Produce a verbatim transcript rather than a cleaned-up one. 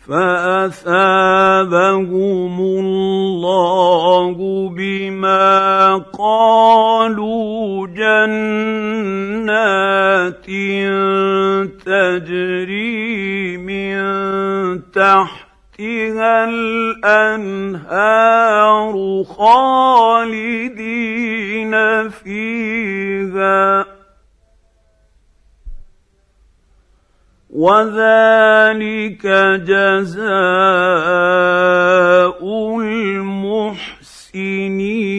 فأثابهم الله بما قالوا جنات تجري من تحتها الأنهار خالدين فيها وذلك جزاء المحسنين.